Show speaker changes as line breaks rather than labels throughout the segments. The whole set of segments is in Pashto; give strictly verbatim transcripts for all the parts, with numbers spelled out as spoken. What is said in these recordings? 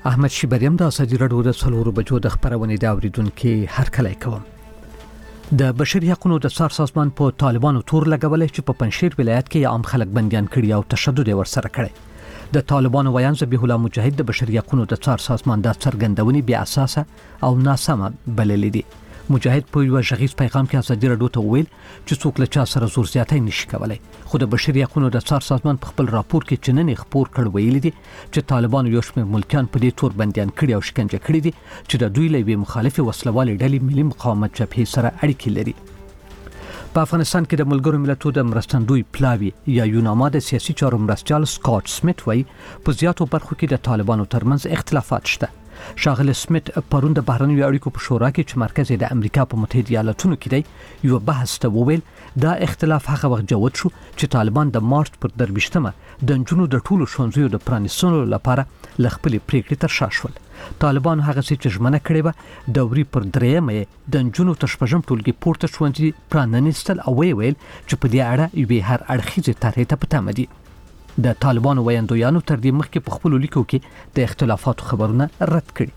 احمد شیبریم د ازادي راډیو د څلورو بجو د خبرونې د اوریدونکو هرکلی کوم. د بشري حقوقو د څار سازمان په طالبانو تور لګولې چې په پنځشیر ولایت کې عام خلک بنديان کړي او تشدد ورسره کړي. د طالبانو ویان ذبیح الله مجاهد د بشري حقوقو د څار سازمان د څرګندونې بیا اساسه او ناسمه بللې دي. مجاهد په یو ژغیز پیغام کې ازادي راډیو ته ویل چې څوک له چا سره زور زیاتۍ نشي کولای. خو د بشري حقوقو د څار سازمان په خپل راپور کې چننې خبر کړ ویل دي چې طالبانو یو شمېر ملکیان په دې تور بنديان کړي او شکنجه کړي دي چې د دوی له مخالفي وسلوالې ډلې ملي مقاومت جبهې سره اړیکې لري. په افغانستان کې د ملګرو ملتونو د مرستندوی پلاوی یا یوناما د سیاسي چارو مرستيال سکاٹ سمیت وایي په زیاتو برخو کې د طالبانو ترمنځ اختلافات شته. شاغل سمیت پرون د بهرنیو اړیکو په شورا کې چې مرکز د امریکا په متحده ایالاتونو کې دی یو بحث ته وویل دا اختلاف هغه وخت جوړ شو چې طالبان د مارچ پر درویشتمه د جنونو د ټولو شونځیو د پرانیستلو لپاره لخپل پریکړې تر شا شول. طالبان هغه څه چې ژمنه کړې و دوري پر درېمه د جنونو تر شپږم ټولګي پورته شونځي پرانیستل او ویل چې په دې اړه یو هر اړخیزه طرحه ته پته مدي. د طالبانو ویاندویانو تر دې مخکې په خپل لیکو کې د اختلافاتو خبرونه رد کړي.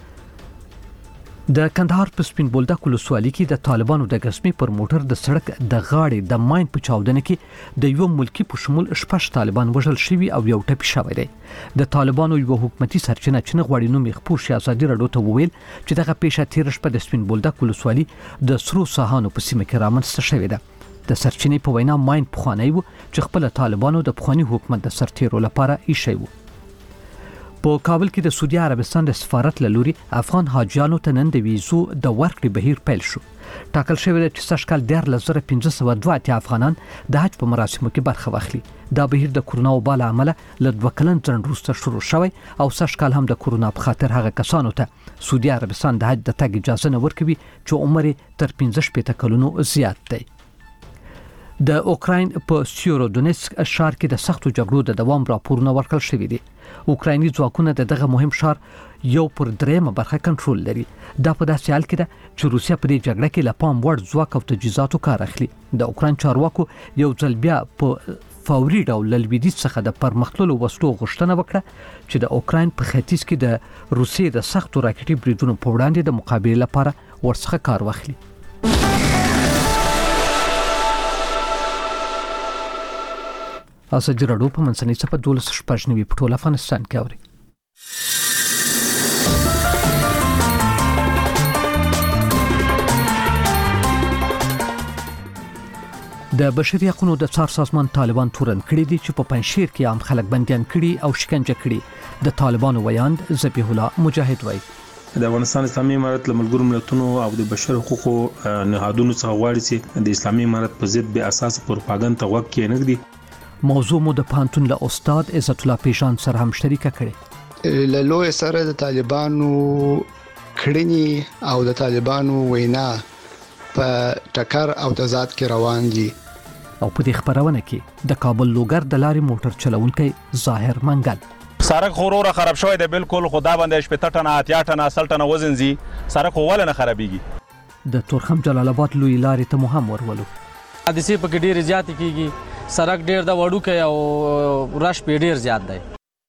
د کندهار په سپین بولدک ولسوالۍ کې د طالبانو د غسمي پر موټر د سړک د غاړې د ماین په چاودنه کې د یو ملکی په شمول شپږ طالبان وژل شوي او یو ټپي شوی دی. د طالبانو یو حکومتي سرچینه چې غوړي نوم خپور شي ازادي راډیو ته وویل چې دغه پیښه تیر شپه د سپین بولدک ولسوالۍ د سرو ساحانو په سیمه کې رامنځته شوې ده. د سرچینې په وینا ماین پخوانی و چې خپل طالبانو د پخوانی حکومت د سرتیرو لپاره ایښی و. په کابل کې د سعودي عربستان د سفارت له لوري افغان حاجیانو ته نن د ویزو د ورکړې بهیر پیل شو. ټاکل شوی دی چې سږ کال دیارلس زره پنځه سوه دوه اتیا افغانان د حج په مراسمو کې برخه واخلي. دا بهیر د کرونا وبا له امله له دوه کلن ځنډ وروسته شروع شوی او سږ کال هم د کرونا په خاطر هغه کسانو ته سعودي عربستان د حج د تګ اجازه نه ورکوي چې عمر تر پنځه شپېته کلونو زیات دی. د اوکراین په سیورودونیسک ښار کې د سختو جګړو د دوام راپورونه ورکړل شوي دي. اوکرایني ځواکونه د دغه مهم ښار یو پر درېمه برخه کنټرول لري. دا په داسې حال کې ده چې روسیا په دې جګړه کې له پام وړ ځواک او تجهیزاتو کار اخلي. د اوکراین چارواکو یو ځل بیا په فوري ډول له لویدیځ څخه د پرمختللو وسلو غوښتنه وکړه چې د اوکراین په ختیځ کې د روسیې د سختو راکټي بریدونو په وړاندې د مقابلې لپاره ورڅخه کار واخلي. ازادي راډیو په منځنۍ صفحه دولس شپږ نوي په ټول افغانستان کې اوري. د بشري حقوقو د څار سازمان طالبان تورن کړي دي چې په پنځشیر کې عام خلک بنديان کړي او شکنجه کړي. د طالبانو ویاند ذبیح الله مجاهد وایي
د افغانستان اسلامي امارت له ملګرو ملتونو او د بشر حقوقو نهادونو څخه غواړي چې د اسلامي امارت په ضد به اساس پروپاګاندا ته وګ کې نه دی.
موضوع مو د پانتون له استاد عزت الله پیشان سره هم شریکه کړي.
له لوی سره د طالبانو کړنی او د طالبانو وینا په ټکر او تضاد کې روان دي.
او په دې خبرونه کې د کابل لوګر د لارې موټر چلونکي ظاهر منګل
سړک خورور خراب شوی دی بالکل خدا باندې شپږ ټنه اتیا ټنه اصل ټنه وزن زی سړک ول نه خرابېږي.
د تورخم جلال آباد لوی لارې ته مهم ورولو
حادثه په کې ډېر زیات کیږي. سړک ډېر د وړو کې او رش په ډېر زیات دی.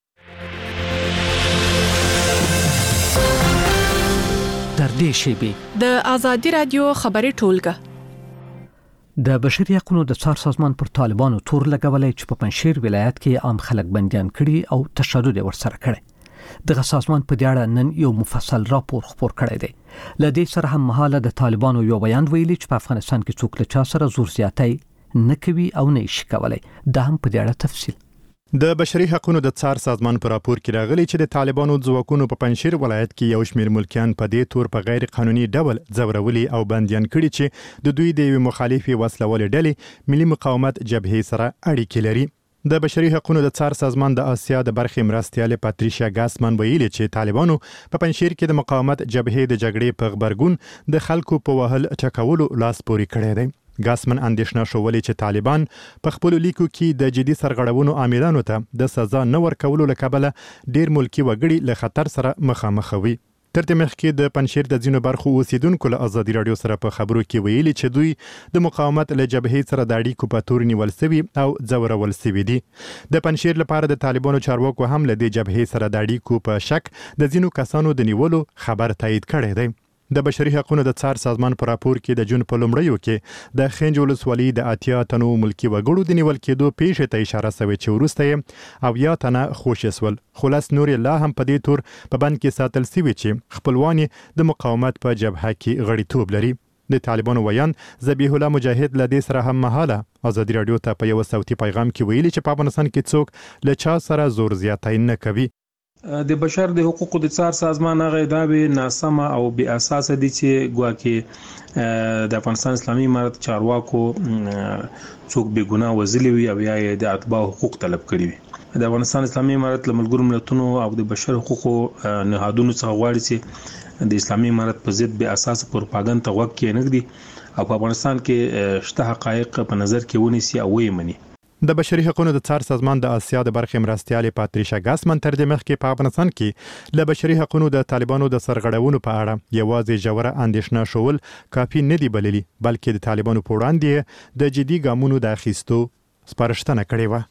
در دې شیبه
د ازادي رادیو خبري ټولګه
د بشري حقوقو د څار سازمان پر طالبانو تور لګولې چې په پنځشیر ولایت کې عام خلک بنديان کړي او تشدد ورسره کړي. دغه سازمان په دې اړه نن یو مفصل راپور خپور کړی دی. لدې سره هم مهاله د طالبانو یو بیان ویلي چې په افغانستان کې څوک له چا سره زور زیاتۍ نه کوي او نه شي کولای. دا هم په دې اړه تفصیل
د بشري حقوقو د څار سازمان پر راپور کې راغلي چې د طالبانو ځواکونو په پنځشیر ولایت کې یو شمېر ملکیان په دې تور په غیر قانوني ډول ځورولي او بنديان کړي چې د دوی د مخالفي وسلوالې ډلې ملي مقاومت جبهې سره اړیکې لري. د بشري حقوقو د څار سازمان د آسیا د برخې مرستيال پاتریشیا ګاسمن ویلي چې طالبانو په پنځشیر کې د مقاومت جبهې د جګړې په خبرګون د خلکو په وهل ټکولو لاس پوري کړی دی. ګاسمن اندېښنه شولې چې طالبان په خپل لیکو کې د جدي سرغړونو عاملانو ته د سزا نه ورکولو لکبله ډیر ملکی وګړي له خطر سره مخامخ وي. تر دې مخکې د پنجشیر د ځینو برخو اوسیدونکو له ازادي رادیو سره په خبرو کې ویلي چې دوی د مقاومت له جبهې سره د اړیکو په تور نیول سوي او ځورول سوي دي. د پنجشیر لپاره د طالبانو چارواکو هم له دې جبهې سره د اړیکو په شک د ځینو کسانو د نیولو خبر تایید کړی دی. د بشري حقوقو د څار سازمان په راپور کې د جون په لومړیو کې د خنج ولسوالۍ د اتیا تنو ملکی وګړو د نیول کېدو پیښې ته اشاره شوې چې وروسته یې او یا تنه خوشې سول. خلاص نور لا هم په دې تور په بند کې ساتل سوي چې خپلوان د مقاومت په جبهه کې غړیتوب لري. د طالبانو ویان ذبیح الله مجاهد له دې سره هم مهاله ازادي رادیو ته په یو صوتي پیغام کې ویلي چې په افغانستان کې څوک له چا سره زور زیاتی نه کوي.
د بشر د حقوقو د څار سازمان هغه ادعاوې ناسمه او بې اساسه دي چې ګواکې د افغانستان اسلامي امارت چارواکو څوک بې ګناه وژلي وي او یا د اتباع حقوق طلب کړي وي. د افغانستان اسلامي امارت له ملګرو ملتونو او د بشر حقوقو نهادونو څخه غواړي چې د اسلامي امارت په ضد بې اساسه پروپاګاندا ته غوږ کېنږدي او په افغانستان کې شته حقایق په نظر کې ونیسي او ویې مني.
د بشري حقوقو د څار سازمان د آسیا د برخې مرستیالې پاتریشا ګاسمن تر دې مخکې په افغانستان کې له بشري حقوقو د طالبانو د سرغړونو په اړه یوازې ژوره اندېښنه شول کافي نه دی بللي، بلکې د طالبانو په وړاندې د جدي ګامونو د اخیستو سپارښتنه کړې و.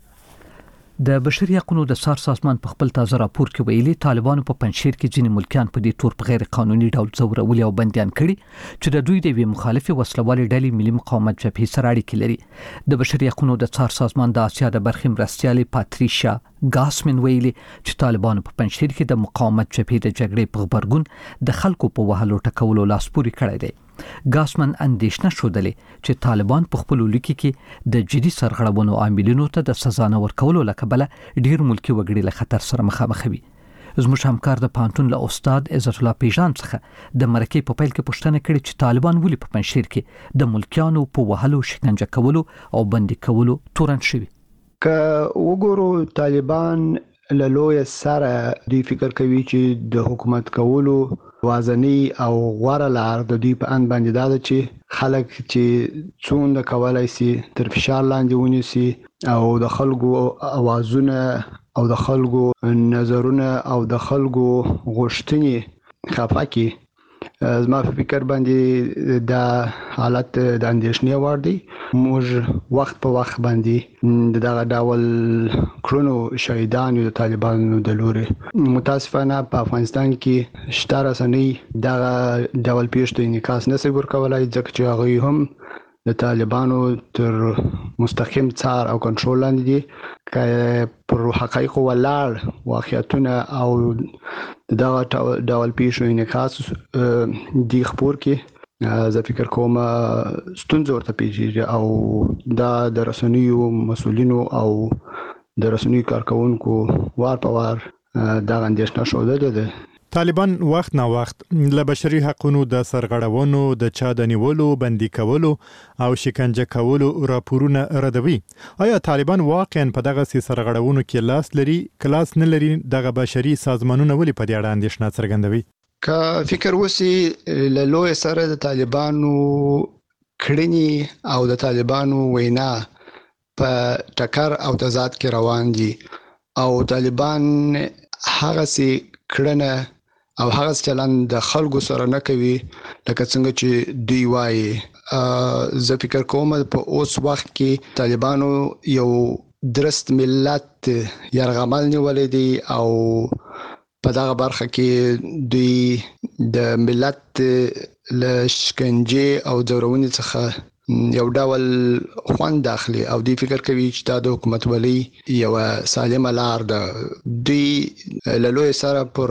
د بشري حقوقو د څار سازمان په خپل تازه راپور کې ویلي طالبانو په پنجشیر کې ځینې ملکیان په دې تور په غیر قانوني ډول ځورولي او بندیان کړي چې د دوی د یوې مخالفې وسلوالې ډلې ملي مقاومت جبهې سره اړیکې لري. د بشري حقوقو د څار سازمان د آسیا د برخې مرستیالې پاتریشا ګاسمن ویلي چې طالبانو په پنجشیر کې د مقاومت جبهې د جګړې په غبرګون د خلکو په وهلو ټکولو لاس پورې کړی دی. ګاسمن اندېښنه شودلې چې طالبان په خپل لیکي کې د جدي سرغړونو عاملینو ته د سزا نه ورکولو لکبله ډیر ملکی وګړي له خطر سره مخامخ وي. زموږ همکار د پانتون له استاد عزت الله پیژان څخه د مرکې په پیل کې پوښتنه کړې چې طالبان ولې په پنجشیر کې د ملکیانو په وهلو شکنجه کولو او بندي کولو تورن شوي.
که وګورو طالبان له لوی سره دوی فکر کوي چې د حکومت کولو وازنی او غوړه لار د دوی په ان باندې دا چې خلک چې څومره کولای شي تر فشار لاندې ونیسي او د خلکو اوازونه او د خلکو نظرونه او د خلکو غوښتنې خفاکي. زما په فکر باندې دا حالت د اندېښنې وړ دی. موږ وخت په وخت باندې دغه ډول کړنو شهیدانو د طالبانو د لوري متاسفانه په افغانستان کې شته رسنۍ دغه ډول پیښو انعکاس نشي ورکولای ځکه چې هغه هم د طالبانو تر مستقیم څار او کنټرول لاندې دي. که پر حقایق ولاړ واقعیتونه او دغه ډول پیښو انعکاس دی خبر کې زه فکر کوم ستونزې ورته پیږي او دا د رسنیو مسؤلینو او د رسنیو کارکونکو وار په وار دا اندېښنه شوده ده.
طالبان وخت نه وخت له بشري حقوقو د سرغړونو د چا د نیولو بندي کولو او شکنجه کولو راپورونه ردوي. آیا طالبان واقعا په دغه سرغړونو کې لاس لري کلاس نه لري؟ دغه بشري سازمانونه ولې په دې اړه اندېښنه څرګندوي؟
که فکر وسی له لوی سره د طالبانو کړنی او د طالبانو وینا په ټکر او تضاد کې روان دي او طالبان هغه سي کړنه او هغه چلن د خلکو سره نه کوي لکه څنګه چې دوی وایي. زه فکر کوم په اوس وخت کې طالبانو یو درست ملت یرغمل نیولې دي او په دغه برخه کې دوی د ملت له شکنجه او ځورونې څخه یو ډول خوند داخلي او دوی فکر کوي چې دا د حکومت ولي یو سالمه لار ده. دوی له لوی سره پر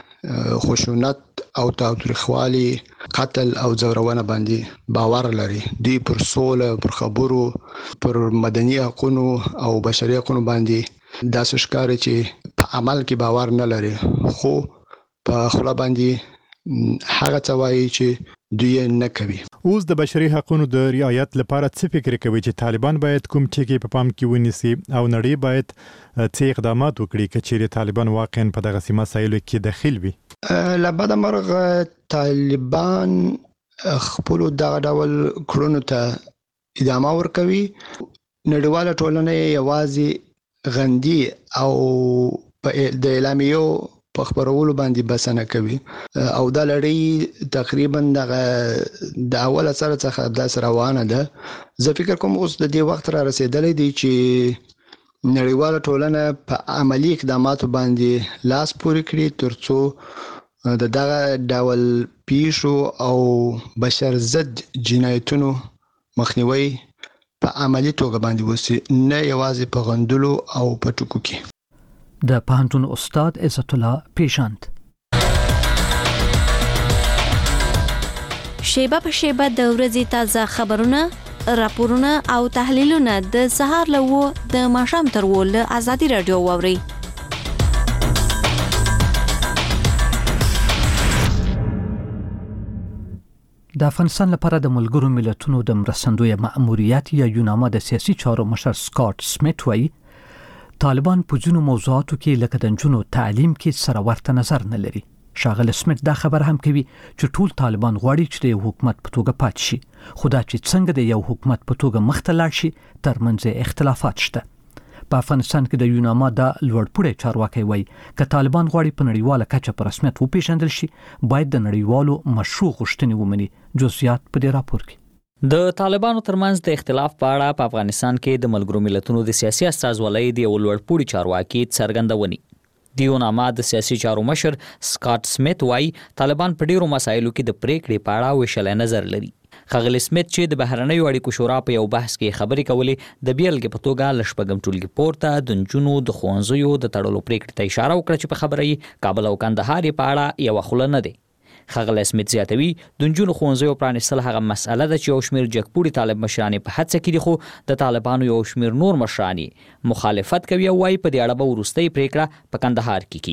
خشونت او تاوتریخوالي قتل او ځورونه باندې باور لري. دوی پر سوله پر خبرو پر مدني حقوقو او بشري حقوقو باندې داسې ښکاري چې په عمل کې باور نه لري خو په خلا باندې هغه څه وایي چې دوی نه کوي.
اوس د بشري حقوقو د رعایت لپاره څه فکر کوي چې طالبان باید کوم ټکي په پام کې ونیسي او نړۍ باید څه اقدامات وکړي چې طالبان واقعا په دغه سیمه مسایلو کې دخیل وي؟
لبد مرغ طالبان خپل دغه ډول کړنو ته ادامه ورکوي. نړیواله ټولنه یوازې غندي او د اعلامیو په خبرولو باندې بسنه کوي او دا لړۍ تقریبا د اول سره څخه د روانه ده. زه فکر کوم اوس د دې وخت را رسیدلې دی چې نړیواله ټولنه په عملی اقداماتو باندې لاس پورې کړي ترڅو د دغه ډول پیښو او بشر ضد جنایتونو مخنیوي په عملی توګه باندې وسی، نه یوازې په غندلو او په ټکو کې.
د پوهنتون استاد عزت الله پیشاند.
شیبه په شیبه د ورځې تازه خبرونه، راپورونه او تحلیلونه د سهار له و د ماښام تر و له ازادي رادیو واوري.
د افغانستان لپاره د ملګرو ملتونو د مرستندوی مأموریت یا یوناما د سیاسي چارو مشر سکاټ سمیت وایي طالبان په ځینو موضوعاتو کې لکه د نجونو تعلیم کې سره ورته نظر نه لري. ښاغلی سمیت دا خبر هم کوي چې ټول طالبان غواړي چې د یو حکومت په توګه پاتې شي، خو دا چې څنګه د یو حکومت په توګه مخته لاړ شي ترمنځ اختلافات شته. په افغانستان کې د یوناما د لوړپوړي چارواکي وایي که طالبان غواړي په نړیواله کچه په رسمیت وپیژندل شي باید د نړیوالو مشروع غوښتنې ومني. جزئیات په دې راپور کې.
د طالبانو ترمنځ د اختلاف په اړه په افغانستان کې د ملګرو ملتونو د سیاسي استازولۍ د لوړپوړي چارواکي څرګندونې. د یوناما د سیاسي چارو مشر سکاټ سمیت وایي طالبان په ډیرو مسایلو کې د پریکړې په اړه ویشلای نظر لري. ښاغلی سمیت چې د بهرنیو اړیکو شورا په یو بحث کې خبرې کولې د بیلګې په توګه له شپږم ټولګي پورته د نجونو د ښوونځیو د تړلو پریکړې ته اشاره وکړه چې په خبره یې کابل او کندهار په اړه یوه خوله نه دی. ښاغلی سمیت زیاتوي د نجونو ښوونځیو پرانیستل هغه مسأله ده چې یو شمېر جګپوړي طالب مشران په هڅه کې دي، خو د طالبانو یو شمېر نور مشران مخالفت کوي او وايي په دې اړه به وروستۍ پریکړه په کندهار کې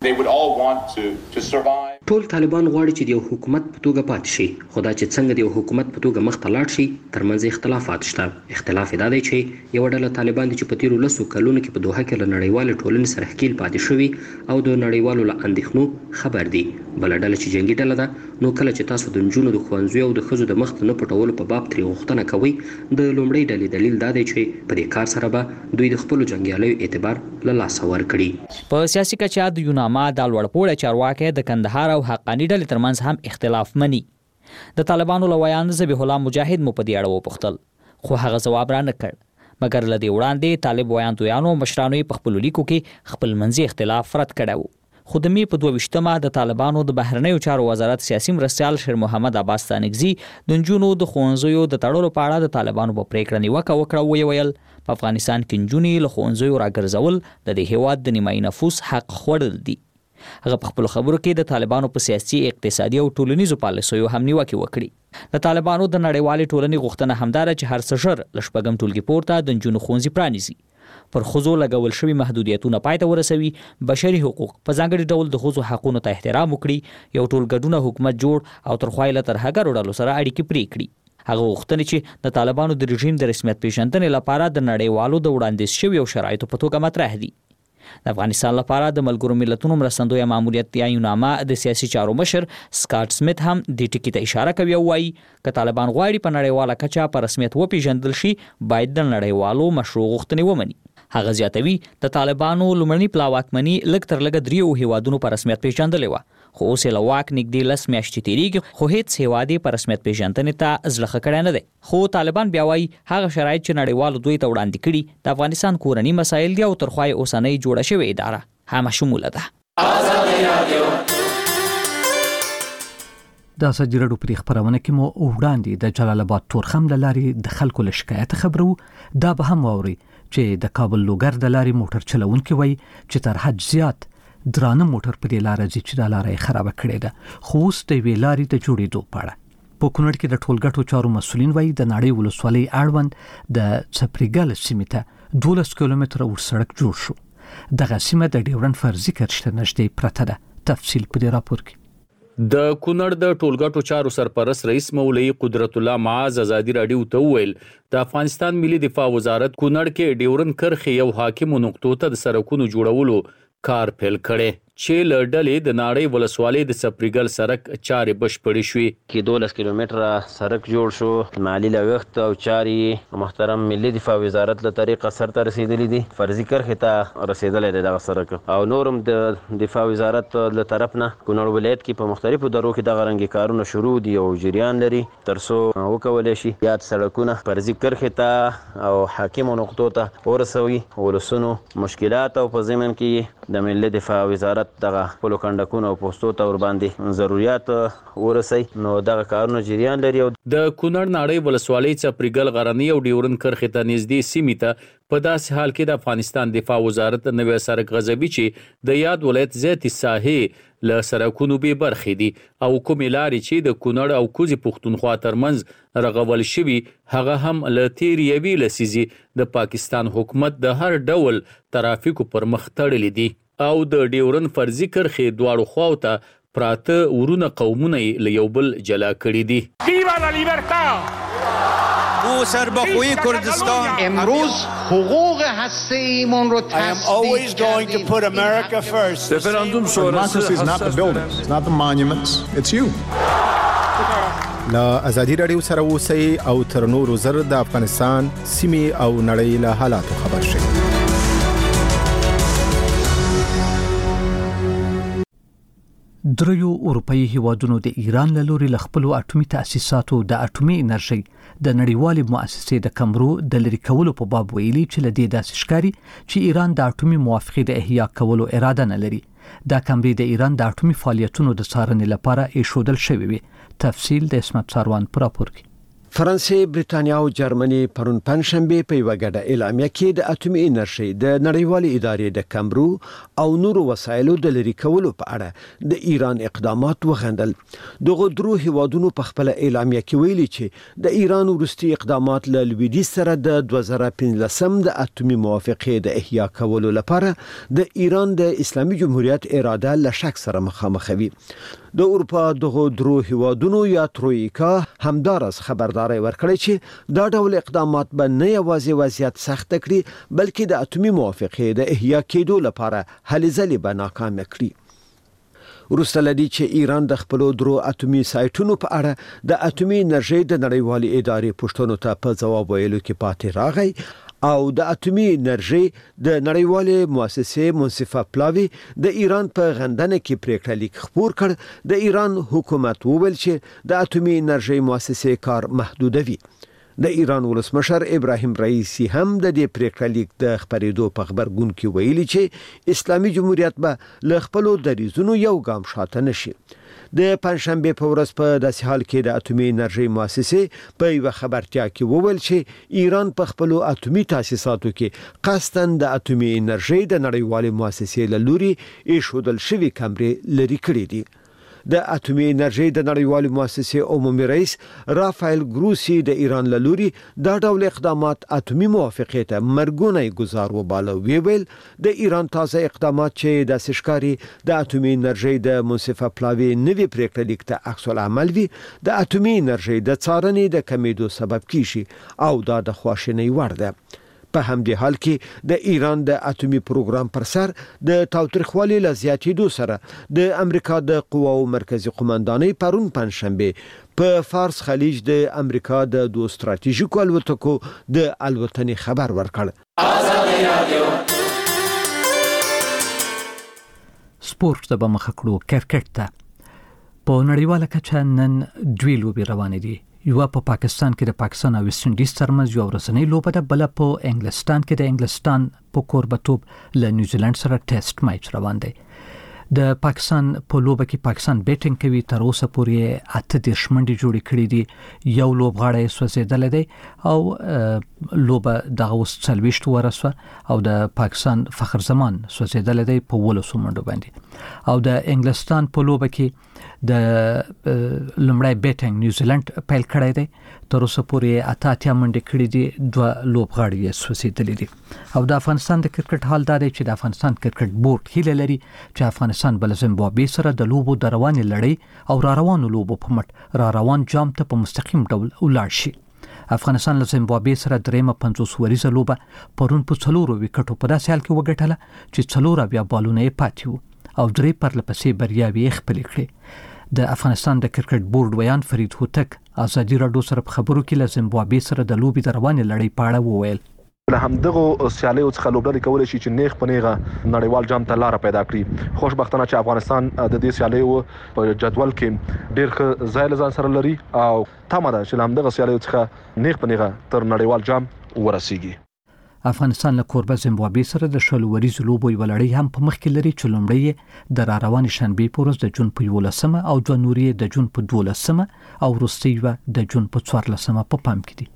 کیږي.
ټول طالبان غواړي چې د یو حکومت په توګه پاتې شي، خو دا چې څنګه د یو حکومت په توګه مخته لاړ شي ترمنځ اختلافات شته. اختلاف دا دی چې یو ډله طالبان دي چې په تیرو لسو کلونو کې په دوحه کې له نړیوالې ټولنې سره ښکیل پاتې شوي او د نړیوالو له اندېښنو خبر دي. بله ډله چې جنګي ډله ده، نو کله چې تاسو د نجونو د ښوونځیو او د ښځو د مخ نه پټولو په باب ترې غوښتنه کوئ، د لومړۍ ډلې دلیل دا دی چې په دې کار سره به دوی د خپلو جنګیالیو اعتبار له لاسه ورکړي.
په سیاسي کچه د یوناما د لوړپوړي چارواکي د کندهار او حقاني ډلې ترمنځ هم اختلاف مني. د طالبانو له ویان ذبیح الله مجاهد مو په دې اړه وپوښتل، خو هغه ځواب را نه کړ، مګر له دې وړاندې طالب ویاندویانو مشرانو په خپلو لیکو کې خپلمنځي اختلاف رد کړی و. خو د مې په دوه ویشتمه د طالبانو د بهرنیو چارو وزارت سیاسي مرستیال شیر محمد عباس ستانکزي د نجونو د ښوونځیو د تړلو په اړه د طالبانو په پریکړه نیوکه وکړه او ویې ویل په افغانستان کې نجونې له ښوونځیو راګرځول د دې هېواد د نیمایي نفوس حق خوړل دي. هغه په خپلو خبرو کې د طالبانو په سیاسي، اقتصادي او ټولنیزو پالیسیو هم نیوکې وکړي. د طالبانو د نړیوالې ټولنې غوښتنه همدا ده چې هر څه ژر له شپږم ټولګي پورته د نجونو ښوونځي پرانیزي، پر ښځو لګول شوي محدودیتونه پای ته ورسوي، بشري حقوق په ځانګړي ډول د ښځو حقونو ته احترام وکړي، یو ټولګډونه حکومت جوړ او تر خوا یې له ترهګرو ډلو سره اړیکې پرې کړي. هغه غوښتنې چې د طالبانو د رژیم د رسمیت پیژندنې لپاره د نړیوالو د وړاندیز شویو شرایطو په توګه مطرح دي. د افغانستان لپاره د ملګرو ملتونو مرستندوی ماموریت یا یوناما د سیاسي چارو مشر سکاټ سمیت هم دې ټکي ته اشاره کوي او وایي که طالبان غواړي په نړیواله کچه په رسمیت وپیژندل شي باید د نړیوالو مشروع غوښتنې ومني. هغه زیاتوي د طالبانو لومړني پلا واکمني لږ تر لږه دریو هیوادونو په رسمیت پیژندلې وه، خو اوس یې له واک نږدې لس میاشتې تېرېږي خو هېڅ هیواد یې په رسمیت پیژندنې ته زړه ښه کړی نه دی. خو طالبان بیا وایي هغه شرایط چې نړیوالو دوی ته وړاندې کړي د افغانستان کورني مسایل دي او تر خوا یې اوسنۍ جوړه شوې اداره همه شموله ده.
د ازادي راډیو په خبرونه کې مو وړاندې د جلال آباد تورخم د لارې د خلکو له شکایت خبرو دا به هم واوري چې د کابل لوګر د لارې موټر چلونکي وایي چې تر حد زیات درانه موټر په دې لارې چې د لارې خراب کړي ده، خو اوس د وی لارې د جوړېدو په اړه په کونړ کې د ټولګټو چارو مسولین وایي د نړۍ ولسوالۍ اړوند د سپریګل سیمې ته دولس کیلومتره ور سړک جوړ شو. دغه سیمه د ډیورن فرضي کرښې نږدې پرته ده. تفصیل په دې راپور کې.
د کونړ د ټولګټو چارو سرپرست رئیس مولوی قدرت الله معاذ ازادي راډیو ته وویل د افغانستان ملي دفاع وزارت کونړ کې ډیورن کرښې یو حاکمو نقطو ته د سړکونو جوړولو کار پیل کړي. چې له ډلې د ناړۍ ولسوالۍ د سپریګل سړک چارې بشپړې شوې.
کې دولس کیلومتره سړک جوړ شو. مالی لګښت او چارې محترم ملي دفاع وزارت له طریقه سرته رسیدلې دي. فرضي کرښې ته رسیدلې ده دغه سړک او نورم د دفاع وزارت له طرف نه کونړ ولایت کې په مختلفو درو کې دغه رنګي کارونه شروع دي او جریان لري ترڅو وکولای شي یاد سړکونه فرضي کرښې ته او حاکمو نقطو ته ورسوي. ولسونو مشکلات او په ضمن کې د ملي دفاع وزارت دغه خپلو کنډکونو او پوستو ته ورباندې ضرورت ورسوي نو دغه کارونه جریان لري.
د کونړ ناړۍ ولسوالۍ څپریګل غرنۍ او ډیورن کرښې ته نږدې سیمې ته په داسې حال کې د افغانستان دفاع وزارت نوی سړک غځوي چې د یاد ولایت زیاتې ساحې له سړکونو بې برخې دي او کومې لارې چې د کونړ او کوزې پښتونخوا ترمنځ رغول شوي هغه هم له تېرې یوې لسیزې د پاکستان حکومت د هر ډول ترافیکو پر مخ تړلې دي او د ډیورن فرضي کرښې دواړو خواو ته پراته ورونه قومونه له یو بل جلا کړي دي.
ویوا لا لیبرتا! او سربخوی کردستان
امروز حقوق هسته‌ایمون رو
تصدیق کردیم.
رفراندوم شورای is not the buildings, it's not the monuments, it's you.
لا ازادي رادیو سره اوسئ او تر نورو زر د افغانستان سیمې او نړۍ له حالاتو خبر شئ.
دریو اروپאי هیوادونو د ایران له لوري ل خپل اټومي تاسیساتو د اټومي انرژي د نړیوالې مؤسسې د کمرو د لری کولو په باب ویلي چې لدې داسې ښکاري چې ایران د اټومي موافقې د احیا کولو اراده نه لري. دا کمرې د ایران د اټومي فعالیتونو د څارنې لپاره ایښودل شوی وي. تفصیل د اسمت ساروان پر راپور کې.
فرانسې، بریتانیا او جرمني پرون پنځشنبه په یو غډه اعلامیه کې د اټومي انرژي د نړیوالې ادارې د کمرو او نورو وسایلو د لری کولو په اړه د ایران اقدامات وغندل. دغه درو هیوادونو په خپل اعلامیه کې ویلي چې د ایران وروستي اقدامات له لویدیځ سره د دوه زره پنځلسم د اټومي موافقې د احیا کولو لپاره د ایران د اسلامي جمهوریت اراده له شک سره مخامخ وي. د اروپا دغه درو هیوادونو یا ترویکا همدارس خبرداري ورکړی چې دا ډول اقدامات به نه یوازې وضعیت سخت کړي بلکې د اټومي موافقې د احیا کېدو لپاره هلې ځلې به ناکام کړي. وروسته لدی چې ایران د خپل درو اټومي سایټونو په اړه د اټومي انرژي د نړیوالې ادارې پښتنو ته په جواب ویلو کې پاتې راغی او د اټومي انرژي د نړیوالې مؤسسې منصفه پلاوی د ایران په غندنه کې پریکړه لیک خبر کړ. د ایران حکومت وویل چې د اټومي انرژي مؤسسې کار محدودوي. د ایران ولسمشر ابراهیم رئیسی هم د دې پریکړه لیک د خبرېدو په خبرګون کې ویلي چې اسلامي جمهوریت به له خپل دریزونو یو ګام شاته نشي. د پنځشنبه په ورځ په داسې حال کې د اټومي انرژي مؤسسې په یو خبرتیا کې وویل چې ایران په خپل اټومي تاسیساتو کې قصداً د اټومي انرژي د نړیوالې مؤسسې له لوري ایښودل شوی کمرې لري کړې دي. د اټومي انرژي د نړیوالې مؤسسې عمومي رئیس رافایل ګروسی د ایران له لوري دا ډول اقدامات اټومي موافقې ته مرګونی گزار وباله. ویل د ایران تازه اقدامات چې د سشکاري د اټومي انرژي د منصفه پلاوی نوی پریکړه لیک ته عکس العمل وي د اټومي انرژي د څارنې د کمیدو سبب کیږي او دا د خواشینۍ وړ ده. په همدې حال کې د ایران د اټومي پروګرام پر سر د تاوتریخوالي له زیاتېدو سره د امریکا د قواو مرکزی قوماندانۍ پرون پنځشنبه په فارس خلیج د امریکا د دوه ستراتیژیکو الوتکو د الوتنې خبر ورکړ.
سپورت ته به مخه کړو. کرکټ ته په نړیواله کچه نن دوی لوبې روانې دي. یو په پاکستان کې د پاکستان او ویسټ انډیز ترمنځ یو ورځنی لوبه ده، بل په انګلستان کې د انګلستان په کوربتوب له نیوزیلند سره ټیسټ میچ روان دی. د پاکستان په لوبه کې پاکستان بیټینګ کوي. تر اوسه پورې اته دیرش منډې جوړې کړې دي. یو لوبغاړی سوځېدلی دی او لوبه دغه اوس څلوېښت ورسوه او د پاکستان فخر زمان سوځېدلی دی په ولسو منډو باندې. او د انګلستان په لوبه کې د لمړی بیټینګ نیوزیلند پیل کړی دی. تر اوسه پورې اته اتیا منډې کړې دي. دوه لوبغاړي یې سوځېدلي دي. او د افغانستان د کرکټ حال دا دی چې د افغانستان کرکټ بورډ هیله لري چې افغانستان بل زیمبابوې سره د لوبو د روانې لړۍ او را روانو لوبو په مټ را روان جام ته په مستقیم ډول ولاړ شي. افغانستان له زیمبابوې سره درېمه پنځوس وریزه لوبه پرون په څلورو وکټو په داسې حال کې وګټله چې څلور اویا بالونه یې پاتې وو او درې پرلپسې بریاوې خپلې کړې. د افغانستان د کرکټ بورډ ویان فرید هوتک ازادي راډیو سره په خبرو کې له زیمبابوې سره د لوبې د روانې لړۍ په اړه وویل.
له همدغه سیالیو څخه لوبډلې کولی شي چې نیغ په نیغه نړیوال جام ته لاره پیدا کړي. خوشبختانه چې افغانستان د دې سیالیو په جدول کې ډېر ښه ځای له ځان سره لري او تمه ده چې له همدغه سیالیو څخه نیغ په نیغه تر نړیوال جام ورسیږي.
افغانستان له کوربه زیمبابوې سره د شلو وریزو لوبو یوه لړۍ هم په مخ کې لري چې لومړی یې د را روانې شنبې په ورځ د جون په یولسمه او دوه نورې یې د جون په دولسمه او وروستۍ یوه د جون په څوارلسمه په پام کې دي.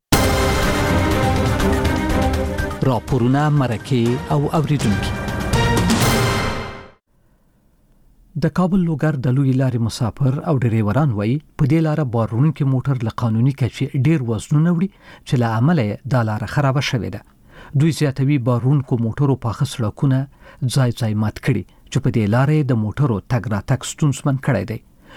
راپورونه، مرکې او اوریدونکي. د کابل لوګر د لوی لارې مسافر او ډریوران وایي په دې لاره بارونکي موټر له قانوني کچې ډیر وزنونه وړي چې له امله یې دا لاره خراب شوې ده. دوی زیاتوي بارونکو موټرو پاخه سړکونه ځای ځای مات کړي چې په دې لارې د موټرو تګ راتګ ستونزمن کړی دی.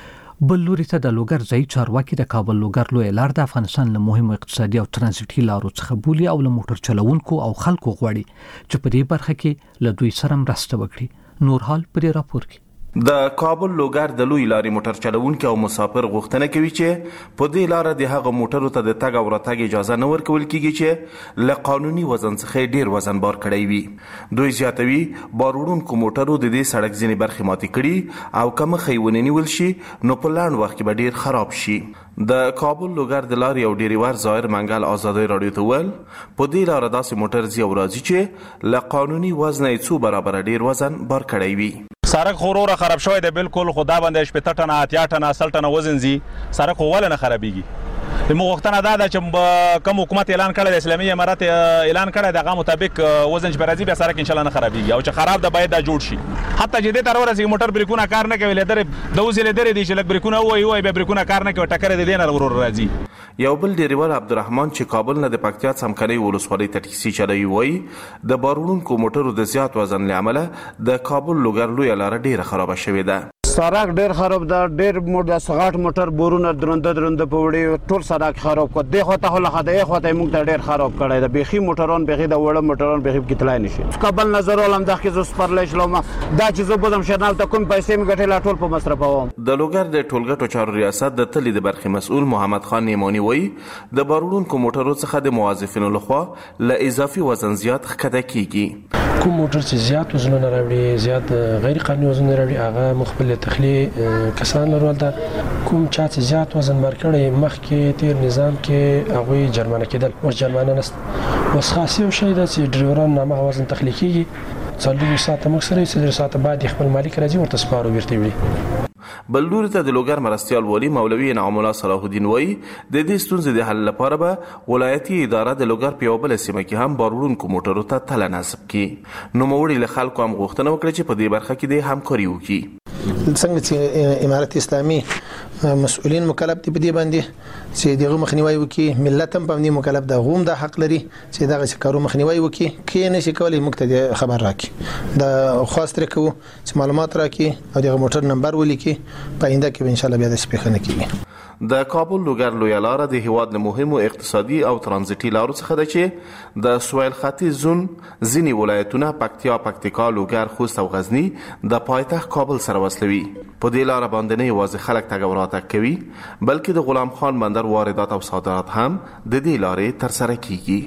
بل لوري ته د لوګر ځای چارواکي د کابل لوګر لوی لار د افغانستان له مهمو اقتصادي او ترانزیټي لارو څخه بولي او له موټر چلوونکو او خلکو غواړي چې په دې برخه کې له دوی سره مرسته وکړي. نور حال په دې راپور کې.
د کابل لوګر د لوی لارې موټر چلوونکي او مسافر غوښتنه کوي چې په دې لار د هغه موټرو ته د تګ او راتګ اجازه نه ورکول کیږي چې له قانوني وزن څخه ډیر وزن بار کړی وي. دوی زیاتوي بارونکو موټرو د دې سړک ځینې برخې ماتې کړي او کوم خیونه نیول شي نو په لاند وخت کې به ډیر خراب شي. د کابل لوګر د لارې او ډیریور ظاهر منګل آزادي رادیو ته ول په دې لار داسې موټر زی او راځي چې له قانوني وزن یې څو برابر ډیر وزن بار کړی وي.
سړک خورور خراب شوی دی بالکل خدا باندې شپږ ټنه اتیا ټنه سل ټنه وزن زی سړک ول نه خرابېږي. موږ وختونه دا ده چې کوم حکومت اعلان کړی د اسلامي امارات اعلان کړی دغه مطابق وزن چې راځي به سړک ان شاء الله نه خرابېږي او چې خراب ده باید دا جوړ شي. حتی چې دې تر ورسې موټر بریکونه کار نه کوي لدر د وزل لدر دي چې لک بریکونه وای وای به بریکونه کار نه کوي ټکر دې نه ورور راځي.
یو بل ډریور عبدالرحمن چې کابل نه د پکتیا څمکنۍ ولسوالۍ ته ټکسي چلوي وایي د بارونکو موټرو د زیات وزن له امله د کابل لوګر لویه لاره ډیره خرابه شوې ده.
سړک ډیر خراب ده، ډیر موټر سغاټ موټر بورونه درنده درنده په وړي ټول سړک خراب کړ. د خو ته له خدای خو ته موږ ته ډیر خراب کړی ده. بيخي موټران بيخي د وړه موټران بيخي کتلای نشي. کابل نظر ولم د خې ز سپرلې شلم دا چې زه بودم شنال ته کوم پیسې می ګټل ټول په مصرفوم.
د لوګر د ټولګټو چارو ریاست د تلې د برخې مسؤل محمد خان نیمانی وایي د بارونکو موټرو څخه د موظفینو لخوا له اضافي وزن زیات ښکته کیږي.
کوم موټر چې زیات وزن نه راوړي زیات غیر قانوني وزن نه راوړي هغه مخبل تخلیه کسان لرول ده. کوم چا چې زیات وزن ورکړي مخکې تیر نظام کې هغه جرمانه کېدل او جرمانه نست. اوس خاص یو شی ده چې ډریوران نامه وزن تخلیه کیږي څلور ساعت مکسره څلور ساعت بعد خپل مالک راځي ورته سپارو ورته وي.
بل لوري ته د لوګر مرستيال ولی مولوي انعام الله صلاح الدین وایي د دې ستونزې د حل لپاره به ولایتي اداره د لوګر په یو بل سیمه کې هم بارونکو موټرو ته تله نصب کړي. نو موړي له خلکو هم غوښتنه وکړي چې په دې برخه کې د همکاري وکړي.
څنګه چې امارت اسلامي مسؤلین مکلف دي په دې باندې چې دغه مخنیوي وکړي، ملت هم په دې مکلف ده، غوم د حق لري چې دغه کارو مخنیوي وکړي. کې نه شي کولای موږ ته خبر راکړي دا خواست راکو چې معلومات راکړي او دغه موټر نمبر ولیکي پاینده کې ان شاء الله بیا د سپیخنه کیږي.
د کابل لوګر لویه لاره د هیواد له مهمو اقتصادي او ترانزیټي لارو څخه ده چې د سویل ختیځ زون ځینې ولایتونه پکتیا، پکتیکا، لوګر، خوست او غزنی د پایتخت کابل سره وصلوي. په دې لاره باندې نه یوازې خلک تګ او راتګ کوي بلکې د غلام خان بندر واردات او صادرات هم د دې لارې ترسره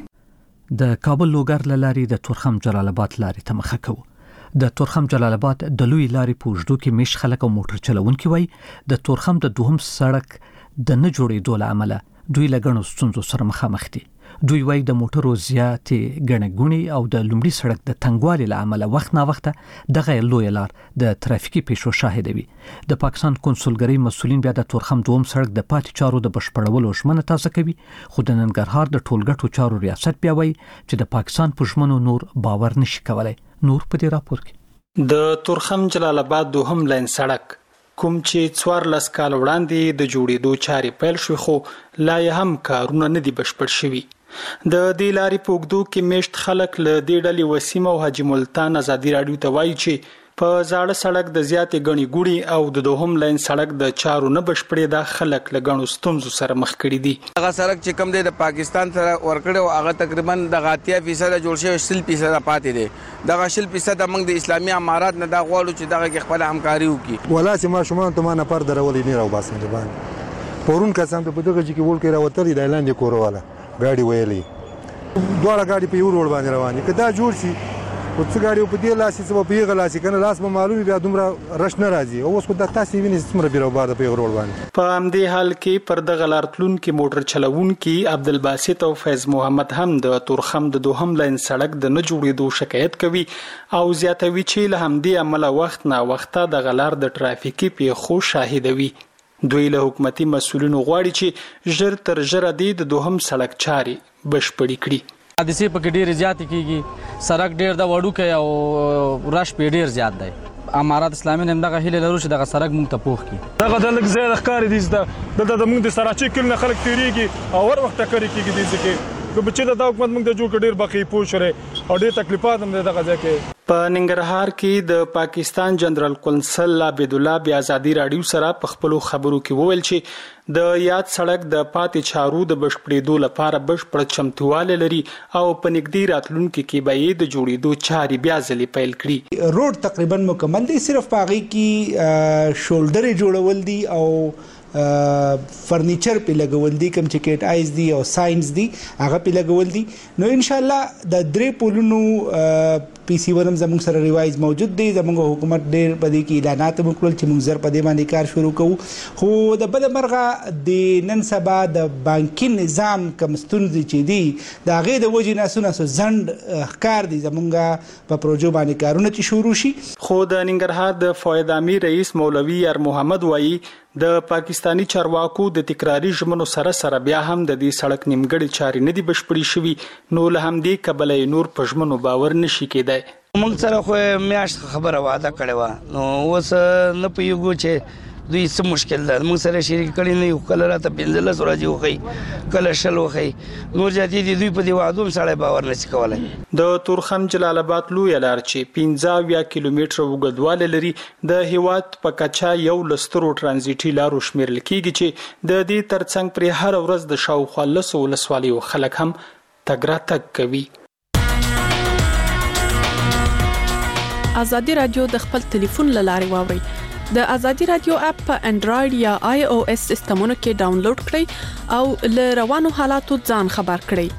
کیږي.
د کابل لوګر له لارې د تورخم جلال آباد لارې ته مخه کوو. د تورخم جلال آباد د لوی لارې په اوږدو کې مش خلک او موټر چلوونکي وایي د تورخم د دوهم سړک د نه جوړېدو له امله دوی له ګڼو ستونزو سره مخامخ دي. دوی وایي د موټرو زیاتې ګڼه ګوڼې او د لومړي سړک د تنګوالي له امله وخت نا وخته دغه لوی لار د ترافیکي پیښو شاهد وي. د پاکستان کنسولګرۍ مسؤلین بیا د تورخم دوهم سړک د پاتې چارو د بشپړولو ژمنه تازه کوي، خو د ننګرهار د ټولګټو چارو ریاست بیا وایي چې د پاکستان په ژمنو نور باور نشي کولای. نور په دې راپور کې
د تورخم جلال آباد دوهم لاین سړک کوم چې څوارلس کال وړاندې د جوړېدو چارې پیل شوې خو لا یې هم کارونه نه دي بشپړ شوي. د دې لارې په اوږدو کې میشت خلک له دې ډلې وسیم او حاجي ملتان ازادي راډیو ته وایي چې په زاړه سړک د زیاتې غني ګوړي او د دوهم لاین سړک د چارو نه بشپړې د خلک لګڼو ستونزو سره مخ کړي دي.
هغه سړک چې کم دی د پاکستان سره ورکړو هغه تقریبا د اتیا فیصد جوړ شوی شل فیصد پاتې دی. دغه شل فیصد موږ د اسلامي امارات نه دا غواړو چې دغه کې خپل همکاري وکړي.
ولا چې ما شومان ته ما نه پر درولې نه راو باسم دی باندې پورون کسان ته په دغه چې کې ول کې راوتلې د اعلان کوروواله ګاډي ویلې دوه ګاډي په یو روډ باندې رواني کدا جوړ شي او څه ګاډي په دې لاسي سبب په یغه لاسي کنه لاس به معلومي بیا دومره رش نه راځي او اوس خو د تاسو ویني څومره بیرو بار په یو روډ باندې.
په همدې حال کې پر دغه لارتلون کې موټر چلوونکي عبدالباسط او فیض محمد هم د تورخم د دوهم لاین سړک د نه جوړېدو شکایت کوي او زیاتوي چې له همدې عمله وخت نه وخته د غلار د ټرافیکي پیښو شاهدوي. دوی له حکومتي مسؤلینو غواړي چې ژر تر ژره د دوهم سړک چاري بشپړې کړي.
حادثې پکې ډېرې زیاتې کېږي سړک ډېر د وړوکی او رش پې ډېر زیات دی. امارات اسلامي نه همدغه هیله لرو چې دغه سړک موږ ته پوخ کړي.
دغه د لږ ځای د ښکاري دي دلته د موږ د سراچې کلي نه خلک تېرېږي او هر وخت ټکرې کېږي دې ځای کې که چې د حکومت موږ ته جوړ کړ ډېر بقې پوه شوی او ډېر تکلیفات هم دی دغه ځای کې.
په ننګرهار کې د پاکستان جنرال قونسل عبد الله بیا ازادي راډیو سره په خپل خبرو کې وویل چې د یاد سړک د پاتې چارو د بشپړېدو لپاره بشپړ چمتووالی لري او په نږدې راتلونکي کې به یې د جوړېدو چارې بیا ځلې پیل کړي.
روډ تقریبا مکمل دی صرف په هغې کې شولډرې جوړول دي او فرنیچر په لګول دي کوم چې کېټ آیز دي او ساينس دي هغه په لګول دي. نو ان شاء الله د درې پولونو پی سی ورم زموږ سره ریوایز موجود دی. زموږ حکومت ډېر په دې کې اعلانات وکړل چې موږ زر په دې باندې کار شروع کوو خو د بل مرغه د نن سبا د بانکي نظام کوم ستونزې چې دي د هغې د وجې نه څونه څه ځنډ ښکار دي زموږ په پروژو باندې کارونه چې شروع شي.
خو د ننګرهار د فواد امیر رئیس مولوي یار محمد وایي د پاکستانی چارواکو د تکراری ژمنو سره سره بیا هم د دې سړک نیمګړې چارې نه دي بشپړې شوي نو له همدې کبله نور په ژمنو باور نشي کېدای.
موږ سره خو میاشت خبره واده کړې وه نو اوس نه پوهېږو چې دوی څه مشکل ده موږ سره شریک کړي نه یو کله راته پنځلس ورځې وښیي کله شل وښیي نور زیاتې دي دوی په دې وعدو هم سړی باور نشي کولی.
د تورخم جلال آباد لویه لار چې پنځه اویا کیلومتره اوږدوالی لري د هیواد په کچه یو له سترو ټرانزیټي لارو شمیرل کېږي چې د دې ترڅنګ پرې هره ورځ د شاوخوا لسو ولسوالیو خلک هم تګ راتګ کوي.
ازادي راډیو د خپل ټلیفون له لارې واورئ د ازادي راډیو اپ په انډراید یا آی او اس سیستمونو کې ډاونلوډ کړئ او له روانو حالاتو ځان خبر کړئ.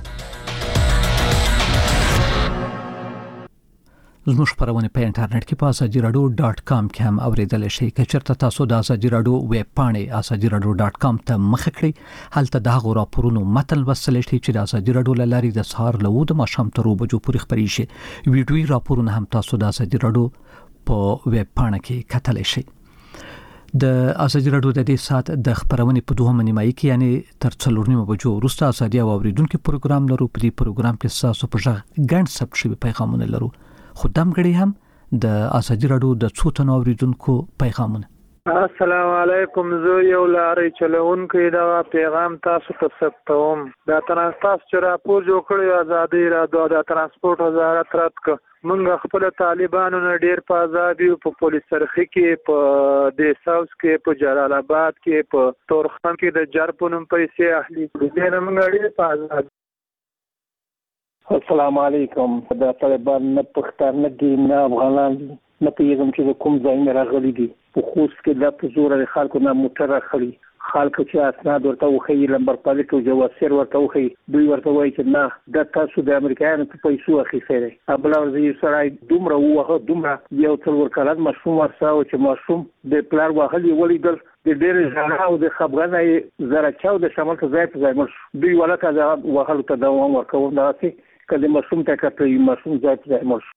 زموږ خبرونه په انټرنیټ کې په ازادي راډیو ډاټ کام کې هم اوریدل شئ. که چېرته تاسو د ازادي راډیو ویب پاڼې ازادي راډیو ډاټ کام ته مخه کړئ هلته د هغو راپورونو متن لوستلی شئ چې د ازادي راډیو له لارې د سهار له اوه د ماښام تر اوه بجو پورې خپرې شي. ویډیويي راپورونه هم تاسو د ازادي راډیو په ویب پاڼه کې کتلی شئ. د ازادي راډیو د دې سات د خبرونې په دوه نیمایي کې یعنی تر څلور نیمه بجو وروسته ازادي او اوریدونکو پروګرام لرو. په دې پروګرام کې تاسو په ځای ګڼ ثبت شوي پیغامونه لرو خو دمګړي هم د ازادي راډیو د څو تنو اوریدونکو پیغامونه.
السلام علیکم زه یو لارې چلوونکی دا پیغام تاسو ته ثبتوم. دا ترانسپورت چې راپور جوړ کړی ازادي راډیو د ترانسپورت وزارت رات ک موږ خپل طالبانو نه ډیر په ازادي په پولیس سرخي کې په د ساوث کې په جلال آباد کې په تورخم کې د جرپونم پیسې اهلي دي نه موږ ډیر په ازادي.
السلام علیکم. د طالبان نه پښتانه دي نه افغانان دي نه پیغام چې کوم ځای نه راغلي دي په خوست کې د پزور د خلکو نه موټر راخلي خلکو چې اسناد ورته وخی لمبر پالیټ او جواسیر ورته وخی دوی ورته وایي چې نه د تاسو د امریکایانو په پیسو اخیسته دي. ابل ورځي سړی دومره وغه دومره یو څلور کلن مشروم ورساو چې مشروم د پلار واخلي ولیدل د ډېر ځان او د خبرنه زره چاو د شمال ته ځای په ځای مش دوی ولکه د واخلو ته دوام ورکوم داسې کله مشروم ته کټوي مشروم ځای په ځای مش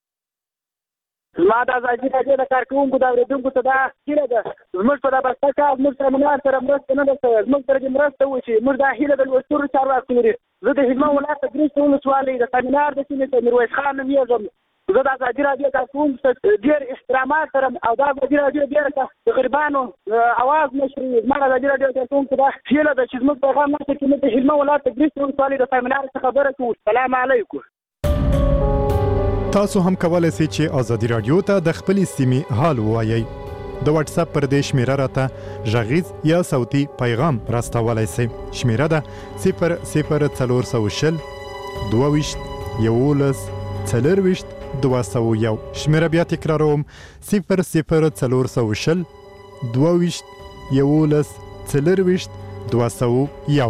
ما د ازادي راډیو د کارکونکو د اوریدونکو ته دا هیله ده زموږ په دغه څه زموږ سره منار سره مرسته نه ده شوې زموږ سره مرسته وشي موږ دا هیله د لوستورو چارواکو لري. زه د هلمند ولایت د ګریس ولسوالۍ د تمنار د سیمې ته میرویس خان نوم یې زه د ازادي راډیو کارکونکو ته ډېر احترامات لرم او دا ازادي راډیو ډېر د غریبانو اواز نشري. زما د ازادي راډیو کارکونکو دا هیله ده چې زموږ پیغام نشته چې موږ د هلمند ولایت د ګریس ولسوالۍ د تمنار څخه خبره کوو. السلام علیکم.
تاسو هم کولای شئ چې ازادي رادیو ته د خپل سیمې حال ووایئ. د واتس اپ پر دې شمیره راته غږیز یا صوتي پیغام راستولای شئ. شمیره ده صفر صفر څلور سوه شل دوه ویشت یولس څلور ویشت دوه سوه یو. شمیره بیا تکراروم صفر صفر څلور سوه شل دوه ویشت یولس څلور ویشت دوه سوه یو.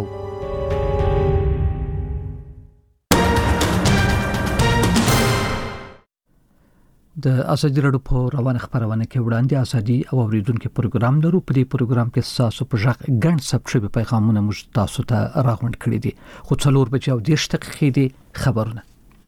د ازادي راډیو په روانه خبرونه کې وړاندې ازادي او اوریدونکو پروګرام لرو. په دې پروګرام کې تاسو په ژغ غن ثبت شوی پیغامونه موږ تاسو ته راغونډ کړی دي. خو څلور بجې او دېرش دقیقې دي خبرونه.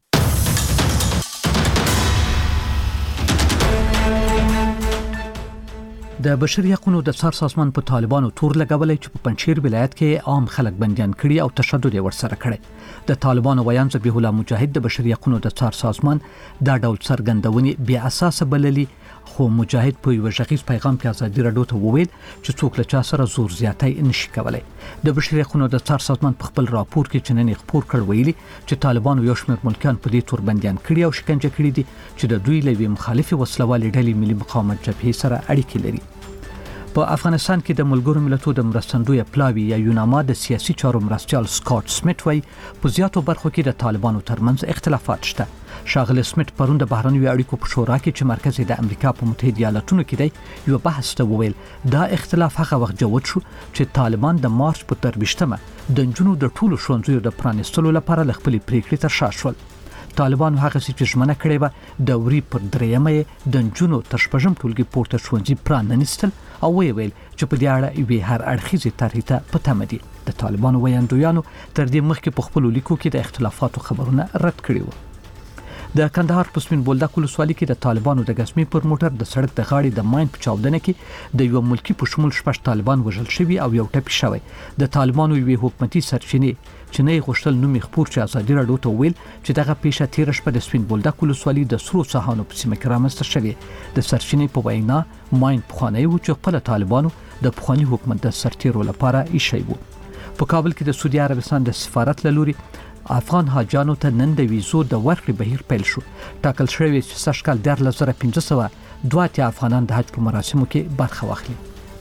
د بشري حقوقو د څار سازمان په طالبانو تور لګولای چې په پنځیر ولایت کې عام خلک بنديان کړي او تشدد یې ورسره کړي. د طالبانو ویان ذبیح الله مجاهد د بشري حقوقو د څار سازمان دا ډول څرګندونې بې اساس بللي. خو مجاهد په یو ژغیز پیغام کې ازادي راډیو ته وویل چې څوک له چا سره زور زیاتی نشي کولای. د بشري حقوقو د څار سازمان په خپل راپور کې چې نن خبر کړ ویلي چې طالبانو یو شمېر ملکان په دې تور بنديان کړي او شکنجه کړي دي چې د دوی لوي مخالفي وسلوالې ډلې ملي مقاومت جبهې سره اړیکې لري. په افغانستان کې د ملګرو ملتونو د مرستندوی پلاوی یا یوناما د سیاسي چارو مرستيال سکاټ سمیت وایي په زیاتو برخو کې د طالبانو ترمنځ اختلافات شته. شاغل سمیت پرون د بهرنیو اړیکو په شورا کې چې مرکز د امریکا په متحده ایالاتونو کې دی یو بحث ته وویل دا اختلاف هغه وخت جوړ شو چې طالبان د مارچ په ترویشتمه د جنونو د ټولو ښوونځیو د پرانیستلو لپاره خپل پریکړې تر شا شول. طالبانو هغه چې ژمنه کړې و د وری پر دریمه د جنونو تر شپږم ټولګي پورته ښوونځي پرانیستل او ویل چې په دې اړه یو هر اړخیزه طرحه ته پته مدي. د طالبانو ویاندویانو تر دې مخکې په خپل لیکو کې د اختلافاتو خبرونه رد کړي وو. د کندهار په سپین بولدک ولسوالۍ کې د طالبانو د غسمی پر موټر د سړک د غاړې د ماین په چاودنه کې د یو ملکی په شمول شپږ طالبان وژل شوي او یو ټپي شوی. د طالبانو یو حکومتي سرچینې چې نه غوښتل نومي خبر چې ازادي راډیو ته ویل چې دغه پیښه تیر شپه د سپین بولدک ولسوالۍ د سرو ساحانو په سیمه کې رامنځته شوې. د سرچینې په وینا ماین پخوانی و چې خپل طالبانو د پخوانی حکومت د سرتیرو لپاره ایښی و. په کابل کې د سعودي عربستان د سفارت له لوري افغان حاجانو ته نن د ویزو د ورکړې بهیر پیل شو. ټاکل شوی چې سږ کال د لس زره پنځه سوه دوه اتیا افغانان د حج په مراسمو کې برخه واخلي.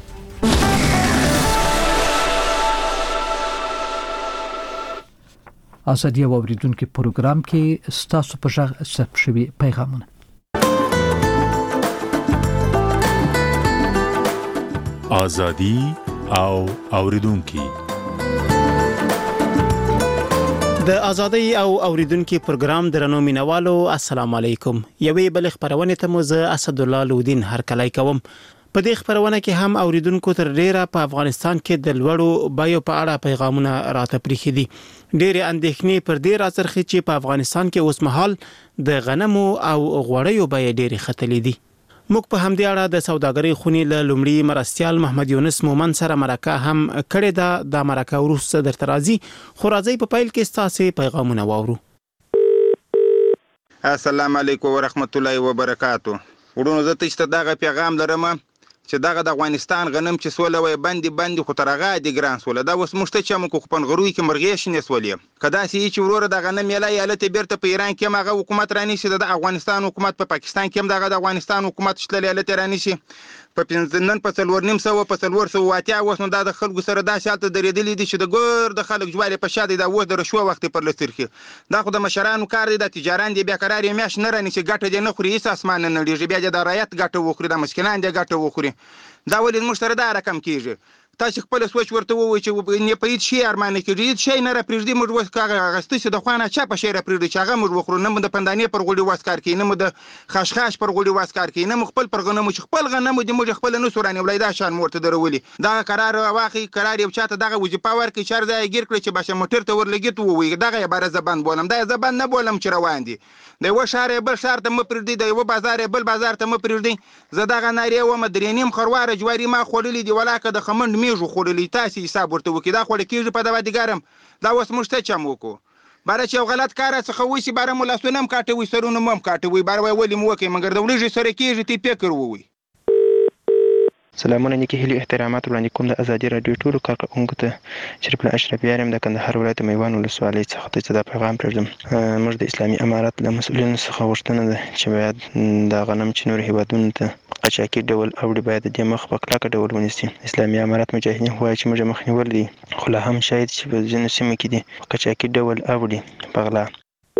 ازادي او اوریدونکو پروګرام کې ستاسو په ژغ ثبت شوی پیغامونه.
ازادي او اوریدونکو
د ازادي او اوریدونکو پروګرام درنو مینوالو السلام علیکم. یوې بل خبرونه ته مو زه اسد الله لودین هر کله کوم. په دې خبرونه کې هم اوریدونکو تر ډیره په افغانستان کې د لوړو بایو په اړه پیغامونه راته پریخي دي. ډېرې اندېښنې پر دې راڅرخي چې په افغانستان کې اوس مهال د غنمو او غوړیو بیې ډېرې ختلې دي. موږ په همدې اړه د سوداګرۍ خونې له لومړي مرستيال محمد یونس مومن سره مرکه هم کړې ده. د مرکه وروسته درته راځي خو راځي په پیل کې ستاسو پیغامونه واورو.
السلام علیکم ورحمت الله وبرکاتو. ورونو زه ته دغه پیغام لرم چې دغه د افغانستان غنم چې سوله وي باندې باندې خو ترغه دي ګران سوله دا اوس مشته چې موږ خپل غروي کې مرغې شنه سولې کدا سي چې وروره د غنم یلا یاله ته بیرته په ایران کې ماغه حکومت رانی شي د افغانستان حکومت په پاکستان کې هم دغه د افغانستان حکومت شتل یاله ته رانی شي په پنځنن په څلور نیم سو په څلور سو واتیا اوس نو د خلکو سره دا شالته درېدلې دي چې د ګور د خلک جوړې په شاده دا اوس د رشوه وخت پر لسترخي دا خو د مشرانو کار دی د تجاران دی بیا قرار یې میاش نه رانی چې ګټه دې نه خوري هیڅ اسمان نه لري بیا د رایت ګټه وخوري د مسکینان دی ګټه وخوري دا ولې مشترک دا رقم کیږي تاسو خپل سوچ ورته ووایئ چې نه په هیڅ شي ارمان کېږي هیڅ شي نه را پرېږدي موږ وس کاغه غستې چې د خوانه چا په شی را پرېږدي چې هغه موږ وخورو نه د پندانې پر غوړي واسکار کې نه د خشخاش پر غوړي واسکار کې نه خپل پر غنمو چې خپل غنمو د موږ خپل نه سورانه ولایدا شان مورته درولي دا قرار واخی قرار یو چاته دغه وظیفه ورکړي چر ځای ګیر کړی چې باشه موټر ته ورلګیت ووي دغه عبارت زبان بولم دا زبان نه بولم چې روان دي د یو شهر بل شهر ته م پرېږدي د یو بازار بل بازار ته م پرېږدي زه دغه ناری و مدرینیم خرواره جواری ما خورلې دی ولاکه د خمند میږو خورلې تاسو حساب ورته وکي دا خو کېږي په دوا دیګارم دا اوس مشته چم وکړو بار چې یو غلط کار څخه وسی بار مولا سونم کاټوي سرونه مم کاټوي بار وای ولې مو وکي مګر د ولې سره کېږي تی فکر ووي
سلامونه نیکې هیلې احترامات وړاندې کوم د ازادي راډیو ټولو کارکوونکو ته. شریف الله اشرفي یم د کندهار ولایت میوند ولسوالۍ څخه ته چې دا پیغام پرېږدم. موږ د اسلامي امارت له مسؤلینو څخه غوښتنه ده چې باید دا غنم چې نورو هیوادونو ته قاچاقي ډول اوړي باید د دې مخ په کلکه ډول ونیسي. اسلامي امارت مجاهدین وایي چې موږ مخنیول دي، خو لا هم شاید چې په ځینو سیمو کې دي په قاچاقي ډول اوړي په غلا.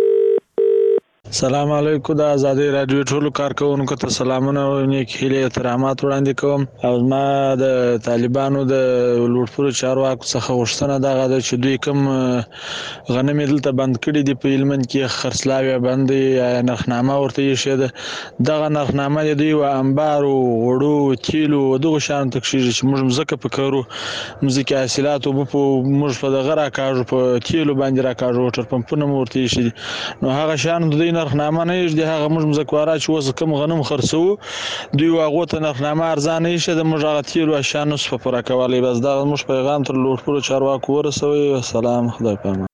سلام علیکم. د ازادي رادیو ټولو کارکوونکو ته سلامونه او نیک هیلې احترامات وړاندې کوم. او زما د طالبانو د لوټپورو چارواکو څخه غوښتنه دغه ده چې دوی کوم غنم دلته بند کړي دي په هلمند کې، خرڅلاو یې بند دی، نرخنامه ورته ایښې ده. دغه نرخنامه د دوی و انبارو، غوړو، تیلو دغو شیانو ته کښېږي چې موږ مځکه په کرو، مځکې حاصلات اوبه په موږ په دغه راکاږو، په تیلو باندې راکاږو، وټر پمپونه مو ورته ایښي دي. نو هغه شیانو د دوی نرخنامه نه ایږدي، هغه موږ مځکوارا چې اوس کوم غنم خرڅوو دوی هغو ته نرخنامه ارزانه ایښې ده، موږ هغه تیلو اشیا نسو په پوره کولی. بس دغه موږ پیغام تر لوټپورو چارواکو ورسوئ. سلام، خدای پامان.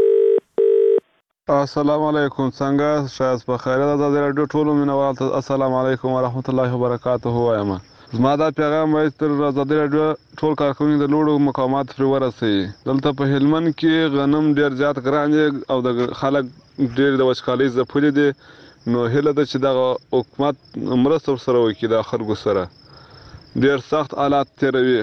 السلام علیکم. څنګه شایست په خیر د ازادي راډیو ټولو مینوال ته السلام علیکم ورحمت الله وبرکاته وایم. زما دا پیغام وایي تر ازادي راډیو ټول کارکوونکي د لوړو مقاماتو پرې ورسوي. دلته په هلمند کې غنم ډېر زیات ګران دی او د خلک ډېر د وچکالۍ ځپلي دي. نو هیله ده چې دغه حکومت مرسته ورسره وکړي د خلکو سره. ډېر سخت حالات تېروي.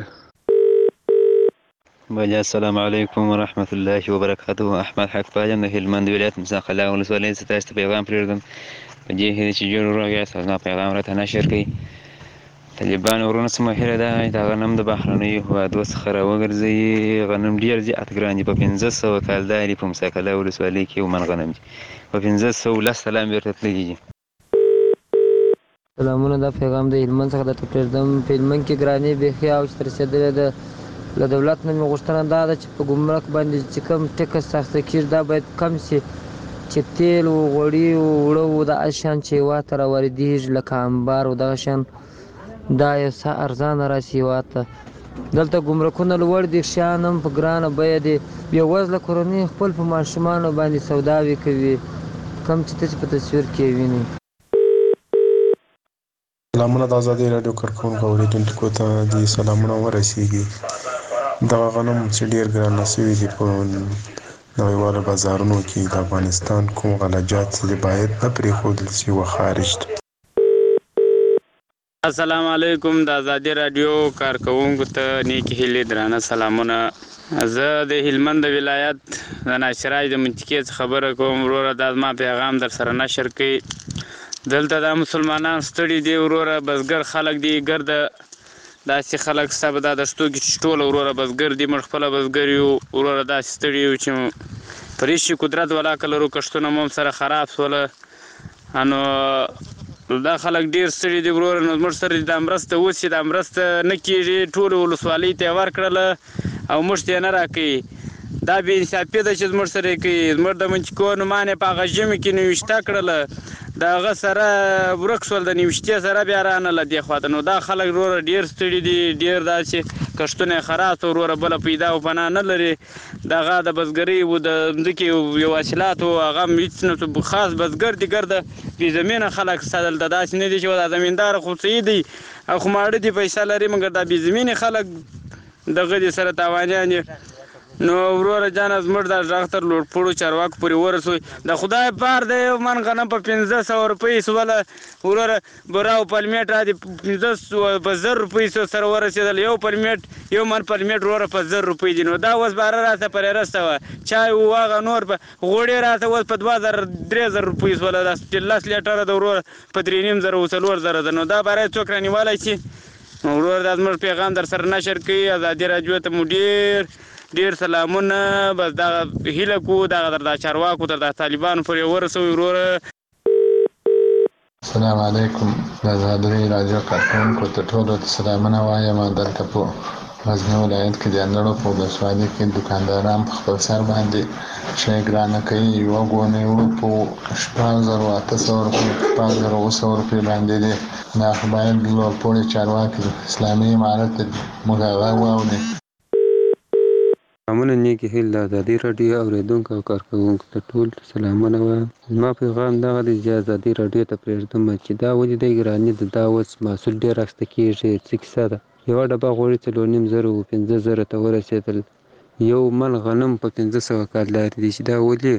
بله السلام علیکم ورحمت الله وبرکاته. احمد حق پایم د هلمند ولایت مزاق الله ولسوالۍ څخه تاسو ته پیغام پرېږدم په دې هیله چې جوړ وروغ یاست او زما پیغام راته نشر کړئ. طالبانو ورونو څخه هیله ده چې دا غنم د بهرنیو هېوادو څخه راوګرځوي. غنم ډېر زیات ګران دي، په پنځه سوه کالدار دي په مزاق الله ولسوالۍ کې یو من غنم دي په پنځه سوه لس سلام بیرته تللي دي.
سلامونه. دا پیغام د هلمند څخه درته پرېږدم. په هلمند کې ګرانۍ بیخي اوج ته رسېدلې ده. له دولت نه مې غوښتنه دا ده چې په ګمرک باندې چې کوم ټکس اخیستل کېږي دا باید کم شي، چې تیل و غوړي و اوړه و دغه شیان چې هېواد ته راواردېږي لکه انبار و دغه شیان دا یو څه ارزانه راشي هېواد ته. دلته ګمرکونه لوړ دي، شیان هم په ګرانه بیه دي. بېوزله کورنۍ خپل په ماشومانو باندې سوداوې کوي، کوم چې تاسې په تصویر کې وینئ.
سلامونه. د ازادي راډیو کارکوونکو اورېدونکو ته دې سلامونه ورسیږي. دغه غنم چې ډېر ګرانه شوي دي په نړیوالو بازارونو کې د افغانستان کوم غلجات چې باید نه پرېښودل شي و خارج ته.
السلام علیکم. د ازادي راډیو کارکوونکو ته نیکې هیلې درانه سلامونه. زه د هلمند ولایت د ناشراج د منطقې څخه خبره کوم. وروره دا زما پیغام در سره نشر کړئ. دلته دا مسلمانان ستړي دي وروره، بزګر خلک دي، ګرده داسې خلک ستا به دا دشتو کې چې ټوله وروره بزګر دي، موږ خپله بزګر یو وروره، داسې ستړي یو چې په ریشي قدرت ولاکه لرو، کښتونه مو هم سره خراب شوله. نو دا خلک ډېر ستړي دي وروره. نو زموږ سره دا مرسته اوس چې دا مرسته نه کېږي، ټولو ولسوالۍ ته یې ورکړله او موږ ته یې نه راکوي. دا بې انصافي ده چې زموږ سره یې کوي. زموږ د منطقو نومان یې په هغه ژمي کې نوشته کړله، د هغه سره ورک شول، د نوشتې سره بیا رانله دې خوا ته. نو دا خلک وروره ډېر ستړي دي، ډېر داسې کښتونه یې خراب شو وروره، بله پیدا او پناه نه لري. د هغه د بزګرۍ و د ځمکې یو حاصلات و هغه هم هېڅ نه، خاص بزګر دي، ګرده بې زمینه خلک ستا دلته داسې نه دي چې دا زمینداره خو صحیح دی او خو ماړه دي، پیسه لري، مګر دا بې زمینې خلک دغه دي سره تاوانیان دي. نو وروره جانه زموږ دا غږ تر لوړپوړو چارواکو پورې ورسوئ. د خدای پار د یو من غنم په پنځه سوه روپۍ سوله وروره، بوره او پلمېټ را دي پنځه سوه په زر روپۍ سره ورسېدل. یو پلمېټ یو من پلمېټ وروره په زر روپۍ دي. نو دا اوس باره راته پرې رسته وه، چای و هغه نور په غوړې راته اوس په دوه زره درې زره روپۍ سوله، دا لس لیټره د وروره په درې نیم زره و څلور زره ده. نو دا باره څوک رانیولی شي؟ وروره دا زموږ پیغام در سره نشر کوي. ازادي راډیو ته مو ډېر ډېر سلامونه. بس دغه هیله کوو دغه در دا چارواکو تر دا طالبانو پورې ورسوي وروره.
السلام علیکم. د ازادي راډیو کارکوونکو ته ټولو ته سلامونه وایم. دلته په غزني ولایت کې د اندړو په ولسوالۍ کې دوکانداران په خپل سر باندې شی ګرانه کوي. یوه ګونۍ وړو په شپږ زرو اته سوه روپۍ شپږ زرو اوه سوه روپۍ باندې دی. دا خو باید لوړپوړي چارواکي اسلامي امارت ته موږ هغه واورو.
امونه نیکی هیل د ازادي رادیو اوریدونکو او کارکوونکو ته ټول سلامونه وایم. زما پیغام دغه دی چې ازادي رادیو ته پرېږدم چې دا ولې دی ګراني د دا اوس محصول ډېر اخیسته کېږي. څه کیسه ده؟ یوه ډبه غوړي څلور نیم زره و پنځه زره ته ورسېدل. یو من غنم په پنځه سوه کالدارې دي چې دا ولې؟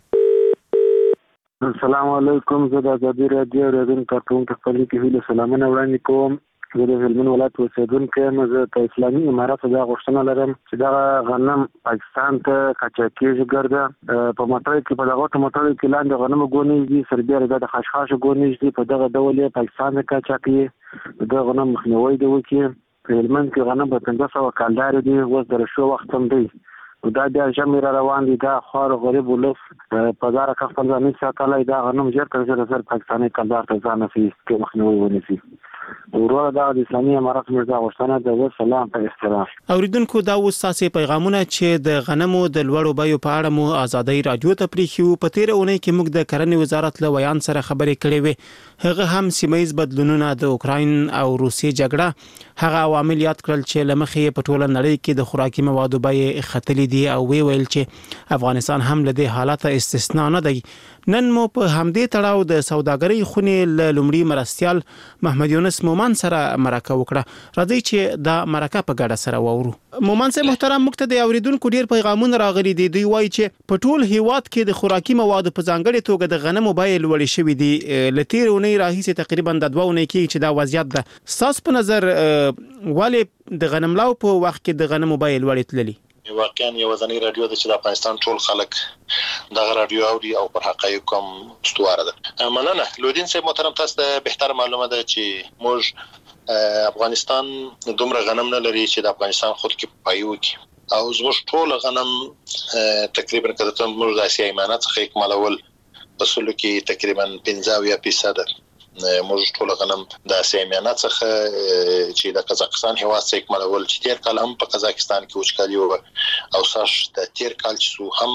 السلام علیکم. زه د ازادي رادیو اوریدونکو کارکوونکو خپل کې هیله سلامونه وړاندې کوم. زه د هلمند ولایت اوسېدونکی یم. زه په اسلامي اماراتو دا غوښتنه لرم چې دغه غنم پاکستان ته قاچاقېږي ګرده په موټرو کې په دغه موټرو کې لاندې غنمو ګونیز دي، سربیره دا د خشخاشو ګونیز دي، په دغه ډول یې پاکستان ته قاچاقوي. د غنم مخنیوی دې وکړي. په هلمند کې غنم په پنځه سوه کالدارې دي، اوس د رشو وخت هم دی. دا بیا ژمی را روان دي. دا خوار غریب ولس په داره که خپل ځان نشي ساتلی، دا غنم ژر تر ژره زر پاکستاني کلدار ته ځان نسي کې مخنیوی ونیسي. وروره دا د اسلامي اماراتو موږ دا غوښتنه ده. وسلام په احترام.
اوریدونکو دا اوس تاسې پیغامونه چې د غنمو د لوړو بیو په اړه مو ازادي رادیو ته پریښیو. په تیره اونۍ کې موږ د کرنې وزارت له ویان سره خبرې کړې وې. هغه هم سیمایي بدلونونه، د اوکراین او روسیې جګړه، هغه عوامل یاد کړل چې لمخې په ټوله نړۍ کې د خوراکي موادو بیې ختلې دي او وی ویل چې افغانستان هم له دې حالت استثنا نه دی. نن مو په همدې تړاو د سوداګرۍ خونې له لومړي مرستیال محمد یونس مومن سره مرکه وکړه. راځي چې دا مرکه په ګډه سره واورو. مومن صاحب محترم، موږ ته د اوریدونکو ډیر پیغامونه راغلي دي. دوی وایي چې په ټول هیواد کې د خوراکي موادو په ځانګړي توګه د غنمو بیې لوړې شوې دي. له تېرې اونۍ راهیسې تقریبا د دوه اونۍ کې چې دا وضعیت ده. ستاسو په نظر ولې د غنملاو په وخت کې د غنمو بیې لوړې تللي؟
واقعا یو ځاني رادیو د چې د افغانستان ټول خلک دغه رادیو اوري او پر حقایق کوم استواره ده. مننه لودین صاحب محترم، تاسو ته بهتر معلومه ده چې موږ افغانستان دومره غنم نه لري چې د افغانستان خود کې پایو کی او زموږ ټول غنم تقریبا کده موږ د اسیا ایمانات څخه اکمالول اصول کې تقریبا پنځه فیصد موږ ټول غنم د اسیا ایمانات څخه چې د قزاقستان هیواد څخه اکمالول چې تیر کال هم په قزاقستان کې وچکالي و او ساش د تیر کال چې هم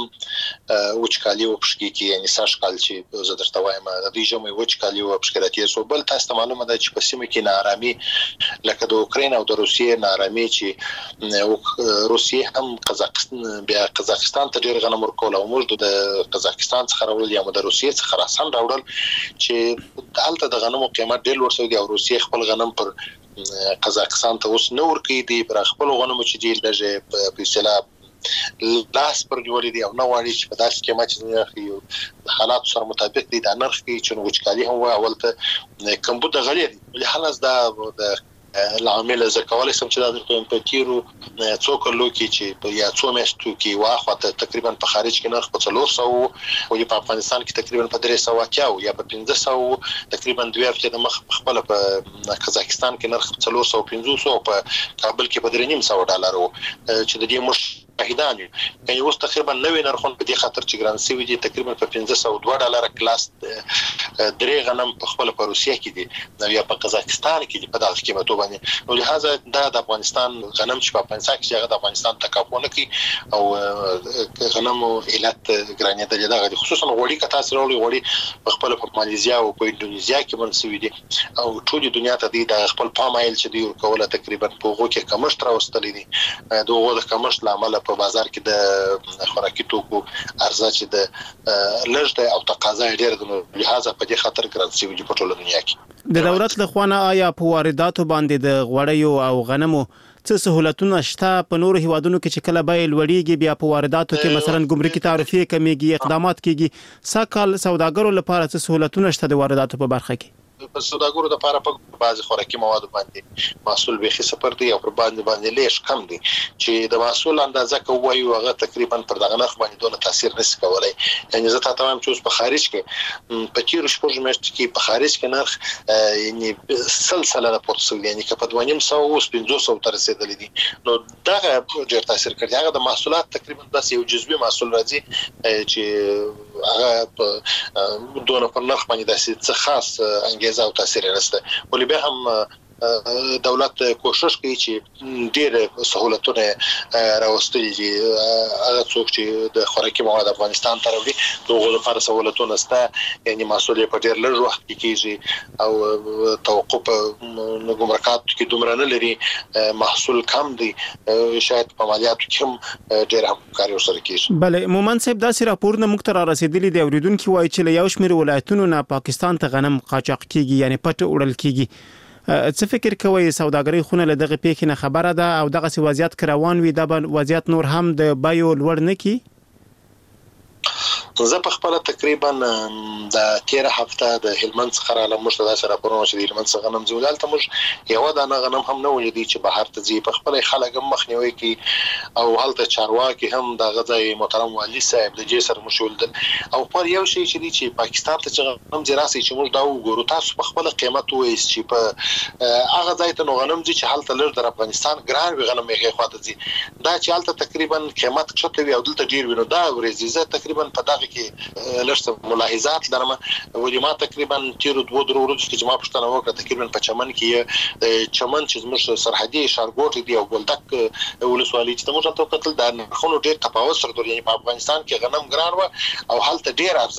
وچکالي و پښکی کې یعنی ساش کال چې زه درته وایم د دې جمعې وچکالي و پښکراتي سو بل تاسو معلومه ده چې په سیمه کې نارامي لکه د اوکراین او د روسیې نارامي چې روسیې هم قزاقستان بیا قزاقستان ته ډیر غنم ورکول او موږ د قزاقستان څخه راوړل یا د روسیې څخه راسن راوړل چې دلته د غنمو قیمت ډېر لوړ شوی دی او روسیې خپل غنم پر قزاقستان ته اوس نور کوي دی پر خپل غنمو چې دی لږه په اصطلاح لاس پر نیولې دی او نو واړي چې په داسې قیمت چې حالات سره مطابق دي د نرخ کې چې وچکالي هم اولته کمبود غلي دي له حالت دا د العامل زکوالي سم چې د پمپتیرو څو کلو کې چې یا څو میاشتو کې واخته تقریبا په خارج کې نرخ په څلور سوه او په افغانستان کې تقریبا په درې سوه یا په پنځه سوه تقریبا دوه هفته د مخ خپل په قزاقستان کې نرخ په څلور سوه پنځوس او په کابل کې په درې نیم سوه ډالر چې د دې مش شاهدان یعنی اوس تقریبا نوې نرخونه په دې خاطر چې ګران سوي دي تقریبا په پنځه سوه دوه ډالر کلاس درې غنم په خپل په روسیه کې دي یا په قزاقستان کې دي په دغه قیمتو باندې نو لهدا دا د افغانستان غنم چې په افغانستان کې هغه د افغانستان تکافونه کوي او غنم علت ګرانې د دغه خصوصا غوړي کته سره غوړي په خپل په ماليزیا او په انډونیزیا کې منسوي دي او ټول دنیا ته د خپل پامایل چې دی ورکوله تقریبا په هغه کې کمښت راوستلې دي دغه د کمښت لامل په بازار کې د خوراکي توکو ارزښت چې د لږ دی او تقاضا ډېر د لهدا په دې خاطر ګران سوي په ټوله دنیا کې.
د دولت له خوانه آیا په وارداتو باندې د غوړیو او غنمو څه سہولتونه شته؟ په نورو هیوادونو کې چې کله بیې لوړیږي بیا په وارداتو کې مثلا ګمرکي تعرفې کمیږي، اقدامات کیږي. ساکال سوداګرو لپاره څه سہولتونه شته د وارداتو په برخه کې؟
په سوداګرو د لپاره په بعض خوراکي مواد باندې محصول به خسپر دی او پر باندې باندې لیش کم دی چې د محصول اندازه کوي هغه تقریبا پر دغه نرخ باندې دونه تاثیر نشي کولای. یعنی زه ته تمام چې په خارج کې په تیر شپږ میاشتې کې په خارج کې نرخ یعنی سلسله د پورتسل یعنی که په دوه نیم سوه او پنځوس سوه تر رسیدلې دي نو دغه ډېر تاثیر کوي. هغه د محصولات تقریبا بس یو جزوي محصول راځي چې هغه په دونه پر نرخ باندې داسې څه خاص انګیزه او تاثیر نشته ولې به هم دولت کوشش کوي چې ډېر سہولتونه راوستي دي هغه څوک چې د خوراکي مواد افغانستان ته راوړي دغه لپاره سہولتونه شته یعنی مسولې په ډېر لږ وخت کې کیږي او توقف ګمرکات کې دومره نه لري محصول کم دی شاید په مالیاتو کې هم ډېر همکاري ورسره کیږي.
بله مومن صاحب داسې راپورونه موږ ته را رسیدلي دي اوریدونکي وایي چې له یو شمېر ولایتونو نه پاکستان ته غنم قاچاق کیږي یعنی پټ وړل کیږي. څه فکر کوئ سوداګرۍ خونه له دغه پیښې نه خبره ده او دغه سی وضعیت روان وي دا به وضعیت نور هم د بیو لوړ نه کی؟
زه په خپل تقریبا د تیر هفته د هلمند څخه را لمشت دا سره پرونه چې د هلمند څخه غنم زولال ته موږ یو دانه غنم هم نه ولیدي چې بهر ته ځي په خپل خلک مخنیوي کی او هلته چارواکي هم د غځای محترم والی صاحب د جسر مشول او پر یو شی چې چې پاکستان ته چې غنم زراسي چې موږ دا وګورو تاسو په خپل قیمت وایي چې په هغه ځای ته نو غنم چې هلته لږ د افغانستان ګران وي غنم یې خواته ځي دا چې هلته تقریبا قیمت کښته وي او دلته ډیر وي نو دا ورزي زه تقریبا په دغه کې لږ ملاحظات لرم ولې ما تقریبا تیر دوه درو ورځې کې ما پښتنه وکړه تقریبا په چمن کې چمن چې زموږ سرحدي ښارګوټ دی او بولدک ولسوالۍ چې موږ ته کتل دا خونو ډیر تفاوت سره یعنی په افغانستان کې غنم ګران و او هلته ډیر